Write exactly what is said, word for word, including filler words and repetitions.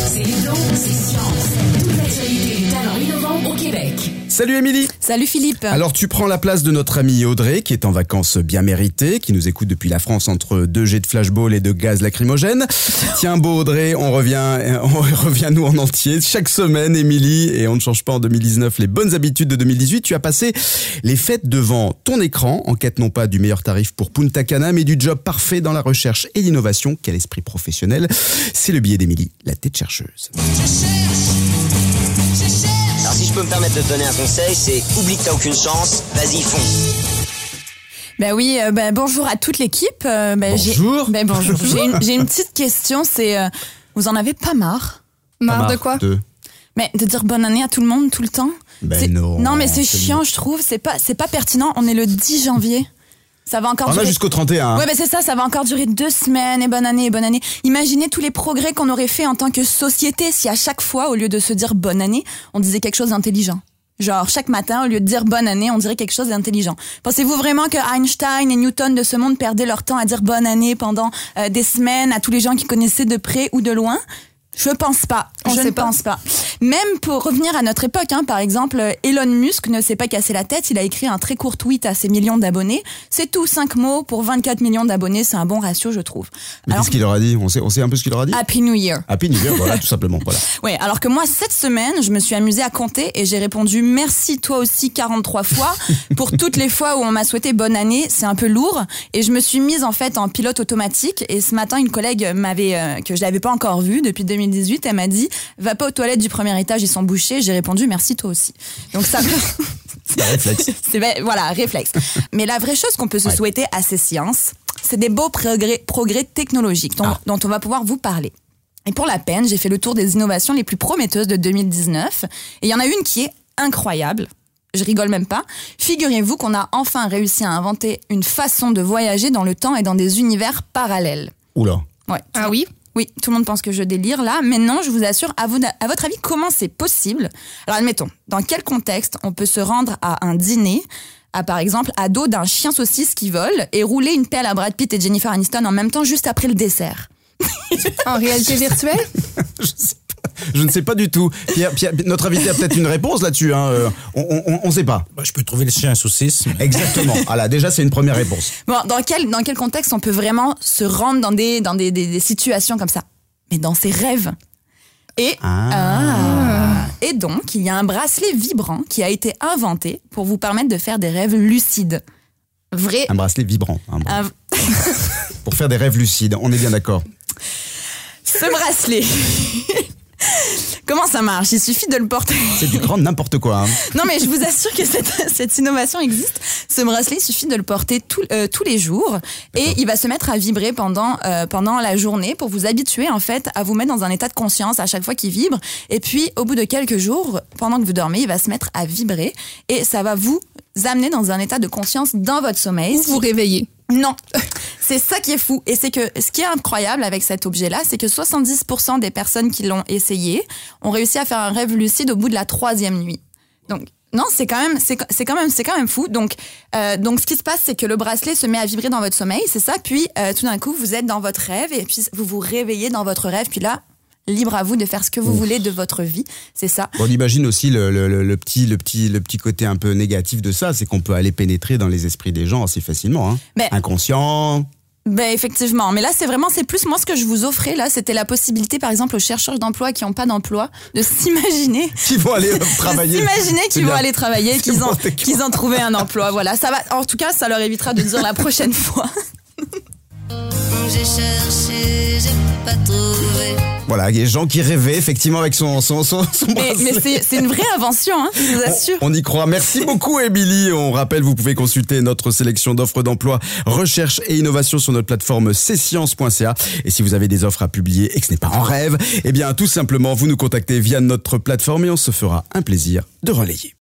C'est Hebdo, c'est science. Toute l'actualité des talents innovants au Québec. Salut Émilie. Salut Philippe. Alors tu prends la place de notre amie Audrey qui est en vacances bien méritées, qui nous écoute depuis la France entre deux jets de flashball et de gaz lacrymogène. Tiens beau Audrey, on revient, on revient nous en entier chaque semaine Émilie, et on ne change pas en deux mille dix-neuf les bonnes habitudes de deux mille dix-huit. Tu as passé les fêtes devant ton écran en quête non pas du meilleur tarif pour Punta Cana mais du job parfait dans la recherche et l'innovation. Quel esprit professionnel. C'est le billet d'Émilie, la tête chercheuse. Alors si je peux me permettre de te donner un conseil, c'est oublie que t'as aucune chance, vas-y fonce. Ben oui, euh, ben bonjour à toute l'équipe. Euh, ben bonjour. J'ai, ben bonjour. J'ai une, j'ai une petite question, c'est euh, vous en avez pas marre? Marre, marre de quoi de... Mais de dire bonne année à tout le monde tout le temps. Ben c'est... non. Non mais c'est chiant, je trouve. C'est pas, c'est pas pertinent. On est le dix janvier. Ça va encore On durer... a jusqu'au trente et un. Hein. Ouais, ben c'est ça, ça va encore durer deux semaines, et bonne année, et bonne année. Imaginez tous les progrès qu'on aurait fait en tant que société si à chaque fois, au lieu de se dire bonne année, on disait quelque chose d'intelligent. Genre, chaque matin, au lieu de dire bonne année, on dirait quelque chose d'intelligent. Pensez-vous vraiment que Einstein et Newton de ce monde perdaient leur temps à dire bonne année pendant euh, des semaines à tous les gens qu'ils connaissaient de près ou de loin? Je pense pas. On je ne pas. pense pas. Même pour revenir à notre époque, hein, par exemple, Elon Musk ne s'est pas cassé la tête. Il a écrit un très court tweet à ses millions d'abonnés. C'est tout, cinq mots pour vingt-quatre millions d'abonnés. C'est un bon ratio, je trouve. Mais alors, qu'est-ce qu'il leur a dit? On sait, on sait un peu ce qu'il leur a dit? Happy New Year. Happy New Year, voilà, tout simplement. Voilà. Ouais, alors que moi, cette semaine, je me suis amusée à compter et j'ai répondu merci toi aussi quarante-trois fois pour toutes les fois où on m'a souhaité bonne année. C'est un peu lourd et je me suis mise en fait en pilote automatique. Et ce matin, une collègue m'avait euh, que je l'avais pas encore vue depuis deux mille dix-huit. Elle m'a dit va pas aux toilettes du premier étage, ils sont bouchés. J'ai répondu merci toi aussi. Donc ça c'est un réflexe. C'est, voilà, réflexe. Mais la vraie chose qu'on peut se ouais. souhaiter à ces sciences, c'est des beaux progrès, progrès technologiques dont, ah. dont on va pouvoir vous parler. Et pour la peine, j'ai fait le tour des innovations les plus prometteuses de deux mille dix-neuf. Et il y en a une qui est incroyable. Je rigole même pas. Figurez-vous qu'on a enfin réussi à inventer une façon de voyager dans le temps et dans des univers parallèles. Oula. Ouais. Ah oui? Oui, tout le monde pense que je délire là, mais non, je vous assure, à, vous, à votre avis, comment c'est possible? Alors admettons, dans quel contexte on peut se rendre à un dîner, à par exemple, à dos d'un chien saucisse qui vole et rouler une pelle à Brad Pitt et Jennifer Aniston en même temps juste après le dessert? En réalité virtuelle? Je sais pas. Je ne sais pas du tout. Pierre, Pierre, notre invité a peut-être une réponse là-dessus. Hein. On ne sait pas. Bah, je peux trouver le chien saucisse. Mais... Exactement. Voilà, déjà, c'est une première réponse. Bon, dans quel, dans quel contexte on peut vraiment se rendre dans des, dans des, des, des situations comme ça? Mais dans ses rêves. Et, ah. Ah, et donc, il y a un bracelet vibrant qui a été inventé pour vous permettre de faire des rêves lucides. Vrai. Un bracelet vibrant. Hein, un... Pour faire des rêves lucides, on est bien d'accord. Ce bracelet... Comment ça marche? Il suffit de le porter. C'est du grand n'importe quoi. Hein. Non, mais je vous assure que cette, cette innovation existe. Ce bracelet, il suffit de le porter tout, euh, tous les jours et il va se mettre à vibrer pendant, euh, pendant la journée pour vous habituer en fait à vous mettre dans un état de conscience à chaque fois qu'il vibre. Et puis, au bout de quelques jours, pendant que vous dormez, il va se mettre à vibrer et ça va vous amener dans un état de conscience dans votre sommeil. Ou vous réveiller. Non, c'est ça qui est fou. Et c'est que ce qui est incroyable avec cet objet-là, c'est que soixante-dix pour cent des personnes qui l'ont essayé ont réussi à faire un rêve lucide au bout de la troisième nuit. Donc, non, c'est quand même, c'est, c'est quand même, c'est quand même fou. Donc, euh, donc, ce qui se passe, c'est que le bracelet se met à vibrer dans votre sommeil, c'est ça. Puis, euh, tout d'un coup, vous êtes dans votre rêve et puis vous vous réveillez dans votre rêve. Puis là, libre à vous de faire ce que vous Ouf. voulez de votre vie, c'est ça. On imagine aussi le, le, le, le, petit, le, petit, le petit côté un peu négatif de ça, c'est qu'on peut aller pénétrer dans les esprits des gens assez facilement. Hein. Mais, Inconscient. Ben effectivement, mais là c'est vraiment, c'est plus moi ce que je vous offrais là, c'était la possibilité par exemple aux chercheurs d'emploi qui n'ont pas d'emploi de s'imaginer qu'ils vont aller travailler, de s'imaginer qu'ils vont aller travailler, qu'ils ont, qu'ils ont trouvé un emploi, voilà. Ça va, en tout cas, ça leur évitera de dire la prochaine fois. J'ai cherché, j'ai pas trouvé. Voilà, il y a des gens qui rêvaient effectivement avec son, son, son, son mais, mais c'est, c'est une vraie invention, hein, je vous assure. On, on y croit. Merci beaucoup, Émilie. On rappelle, vous pouvez consulter notre sélection d'offres d'emploi, recherche et innovation sur notre plateforme c science point c a. Et si vous avez des offres à publier et que ce n'est pas en rêve, eh bien, tout simplement, vous nous contactez via notre plateforme et on se fera un plaisir de relayer.